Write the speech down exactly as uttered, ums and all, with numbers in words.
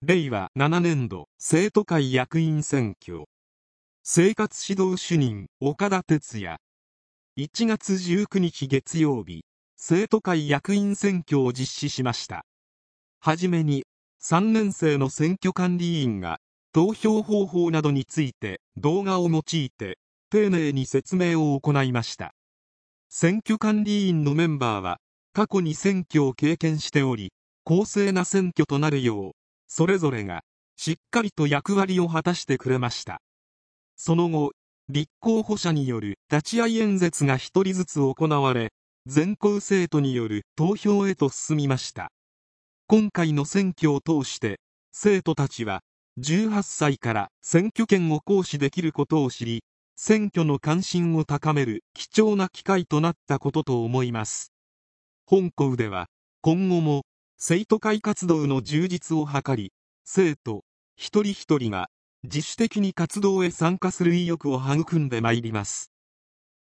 れいわななねんど生徒会役員選挙。生活指導主任岡田哲也。いちがつじゅうくにち月曜日、生徒会役員選挙を実施しました。はじめに、さんねんせいの選挙管理委員が、投票方法などについて動画を用いて、丁寧に説明を行いました。選挙管理委員のメンバーは、過去に選挙を経験しており、公正な選挙となるよう、それぞれがしっかりと役割を果たしてくれました。その後、立候補者による立ち会い演説が一人ずつ行われ、全校生徒による投票へと進みました。今回の選挙を通して、生徒たちはじゅうはっさいから選挙権を行使できることを知り、選挙の関心を高める貴重な機会となったことと思います。本校では、今後も生徒会活動の充実を図り、生徒一人一人が自主的に活動へ参加する意欲を育んでまいります。